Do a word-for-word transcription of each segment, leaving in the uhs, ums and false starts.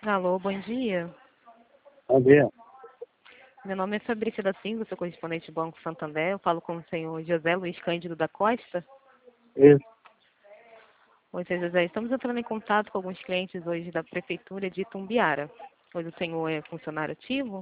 Alô, bom dia. Bom dia. Meu nome é Fabrícia da Silva, sou correspondente do Banco Santander. Eu falo com o senhor José Luiz Cândido da Costa. Isso. Oi, senhor José. Estamos entrando em contato com alguns clientes hoje da Prefeitura de Itumbiara. Hoje o senhor é funcionário ativo?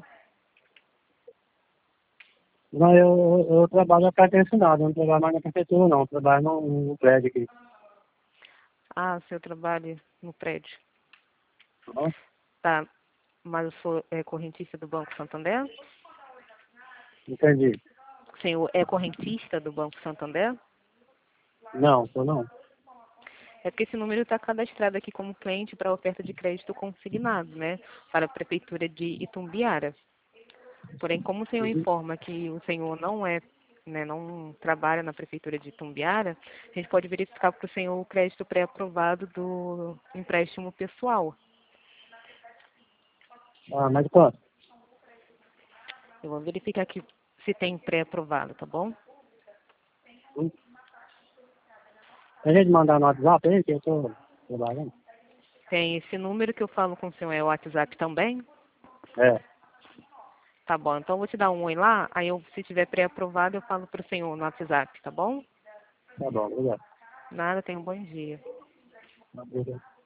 Não, eu, eu, eu trabalho na patrocinada, não trabalho mais na prefeitura não, eu trabalho no, no prédio aqui. Ah, o senhor trabalha no prédio. Tá? Tá, mas o senhor é correntista do Banco Santander? Entendi. O senhor é correntista do Banco Santander? Não, tô não. É porque esse número está cadastrado aqui como cliente para oferta de crédito consignado, né? Para a Prefeitura de Itumbiara. Porém, como o senhor Uhum. informa que o senhor não é, né, não trabalha na Prefeitura de Itumbiara, a gente pode verificar para o senhor o crédito pré-aprovado do empréstimo pessoal. Ah, mas quanto? Eu vou verificar aqui se tem pré-aprovado, tá bom? Hum? Tem jeito de mandar no WhatsApp aí, que eu tô trabalhando? Tem esse número que eu falo com o senhor, é o WhatsApp também? É, Tá bom, então eu vou te dar um oi lá, aí eu, se tiver pré-aprovado eu falo para o senhor no WhatsApp, tá bom? tá bom, obrigado. Nada, tenha um bom dia. Obrigado.